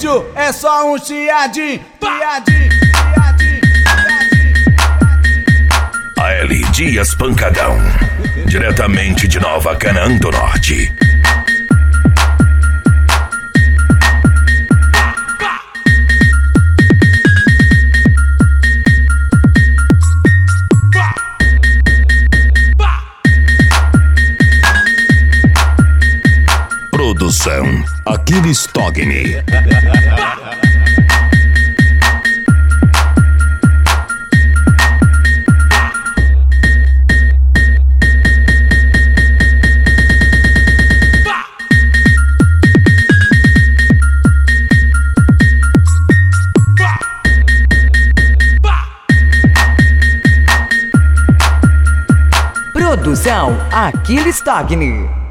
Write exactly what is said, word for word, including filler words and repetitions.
vídeo é só um chiadinho, chiadinho, chiadinho, chiadinho. A L Dias Pancadão, diretamente de Nova Canaã do Norte. Produção Aquiles Togni. Produção Aquiles Togni.